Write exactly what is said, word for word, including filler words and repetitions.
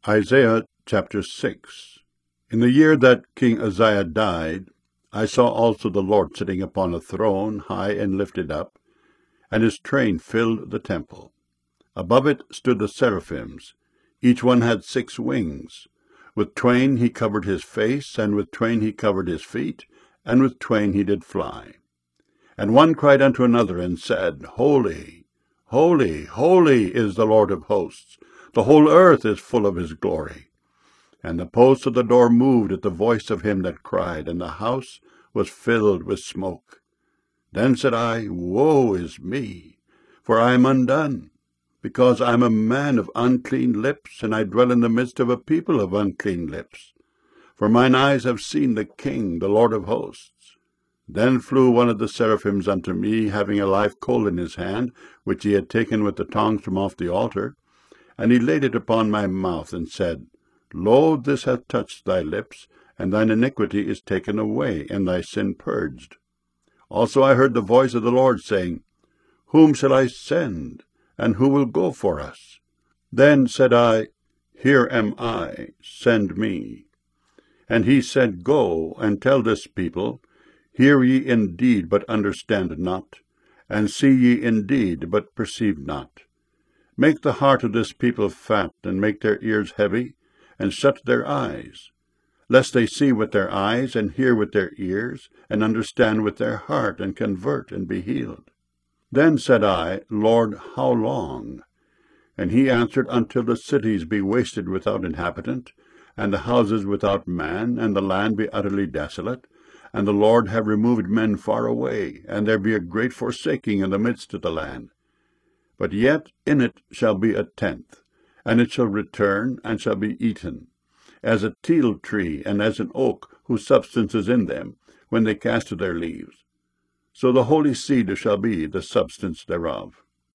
Isaiah chapter six. In the year that King Uzziah died, I saw also the Lord sitting upon a throne, high and lifted up, and his train filled the temple. Above it stood the seraphims. Each one had six wings. With twain he covered his face, and with twain he covered his feet, and with twain he did fly. And one cried unto another, and said, Holy, holy, holy is the Lord of hosts. The whole earth is full of his glory. And the posts of the door moved at the voice of him that cried, and the house was filled with smoke. Then said I, Woe is me, for I am undone, because I am a man of unclean lips, and I dwell in the midst of a people of unclean lips. For mine eyes have seen the King, the Lord of hosts. Then flew one of the seraphims unto me, having a live coal in his hand, which he had taken with the tongs from off the altar. And he laid it upon my mouth, and said, Lo, this hath touched thy lips, and thine iniquity is taken away, and thy sin purged. Also I heard the voice of the Lord saying, Whom shall I send, and who will go for us? Then said I, Here am I, send me. And he said, Go, and tell this people, Hear ye indeed, but understand not, and see ye indeed, but perceive not. Make the heart of this people fat, and make their ears heavy, and shut their eyes, lest they see with their eyes, and hear with their ears, and understand with their heart, and convert, and be healed. Then said I, Lord, how long? And he answered, Until the cities be wasted without inhabitant, and the houses without man, and the land be utterly desolate, and the Lord have removed men far away, and there be a great forsaking in the midst of the land. But yet in it shall be a tenth, and it shall return, and shall be eaten, as a teil tree, and as an oak, whose substance is in them, when they cast their leaves. So the holy seed shall be the substance thereof.